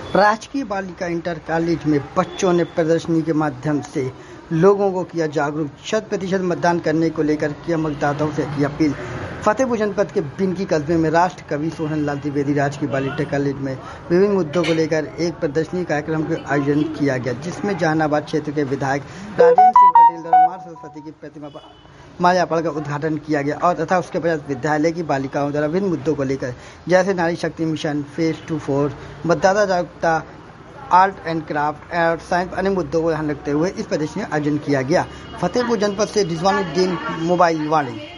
राजकीय बालिका inter college में बच्चों ने प्रदर्शनी के माध्यम से लोगों को किया जागरूक। 100% मतदान करने को लेकर किया मतदाताओं से की अपील। फतेहपुर जनपद के बिनकी कस्बे में राष्ट्र कवि सोहनलाल द्विवेदी राजकीय बालिका कॉलेज में विभिन्न मुद्दों को लेकर एक प्रदर्शनी कार्यक्रम का आयोजन किया गया, जिसमें जहानाबाद क्षेत्र के विधायक राजेंद्र सिंह पटेल द्वारा मां सरस्वती की प्रतिमा पर माल्यार्पण का उद्घाटन किया गया और तथा उसके पश्चात विद्यालय की बालिकाओं द्वारा विभिन्न मुद्दों को लेकर जैसे नारी शक्ति मिशन, फेस 2-4, मतदाता जागरूकता, आर्ट एंड क्राफ्ट और साइंस अन्य मुद्दों को ध्यान रखते हुए इस प्रदर्शनी का आयोजन किया गया। फतेहपुर जनपद से रिजवानुद्दीन, मोबाइल वाणी।